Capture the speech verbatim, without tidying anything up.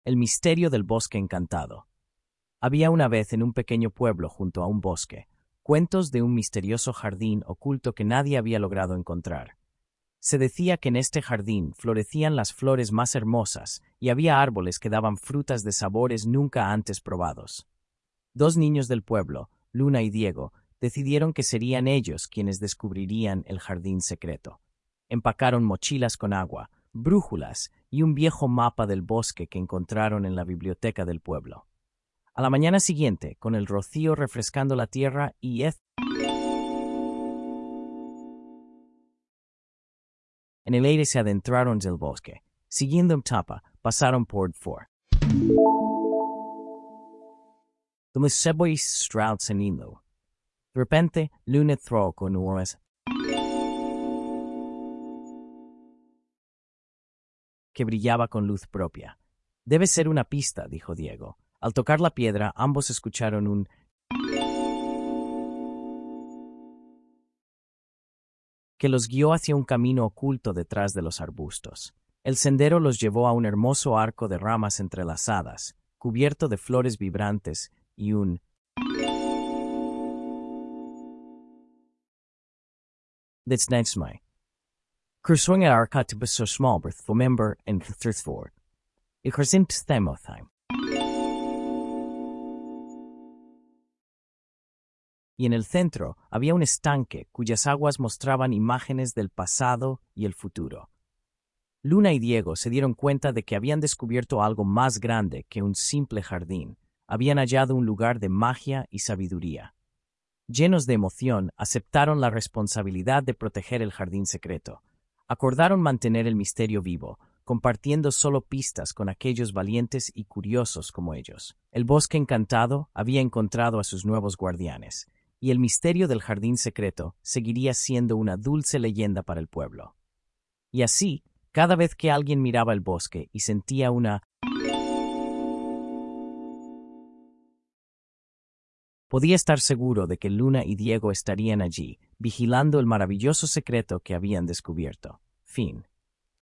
El misterio del bosque encantado. Había una vez en un pequeño pueblo junto a un bosque, cuentos de un misterioso jardín oculto que nadie había logrado encontrar. Se decía que en este jardín florecían las flores más hermosas y había árboles que daban frutas de sabores nunca antes probados. Dos niños del pueblo, Luna y Diego, decidieron que serían ellos quienes descubrirían el jardín secreto. Empacaron mochilas con agua, brújulas y un viejo mapa del bosque que encontraron en la biblioteca del pueblo. A la mañana siguiente, con el rocío refrescando la tierra y eth en el aire se adentraron del bosque. Siguiendo un tapa, pasaron por Fort. Como seboy Stroud cenino. De repente, Luna entró con unas que brillaba con luz propia. Debe ser una pista, dijo Diego. Al tocar la piedra, ambos escucharon un que los guió hacia un camino oculto detrás de los arbustos. El sendero los llevó a un hermoso arco de ramas entrelazadas, cubierto de flores vibrantes y un Ditsnetsmai. Kurswing arca to so small birth for member and thirthford. Y Kursint Themotheim. Y en el centro había un estanque cuyas aguas mostraban imágenes del pasado y el futuro. Luna y Diego se dieron cuenta de que habían descubierto algo más grande que un simple jardín. Habían hallado un lugar de magia y sabiduría. Llenos de emoción, aceptaron la responsabilidad de proteger el jardín secreto. Acordaron mantener el misterio vivo, compartiendo solo pistas con aquellos valientes y curiosos como ellos. El bosque encantado había encontrado a sus nuevos guardianes, y el misterio del jardín secreto seguiría siendo una dulce leyenda para el pueblo. Y así, cada vez que alguien miraba el bosque y sentía una podía estar seguro de que Luna y Diego estarían allí, vigilando el maravilloso secreto que habían descubierto. Fin.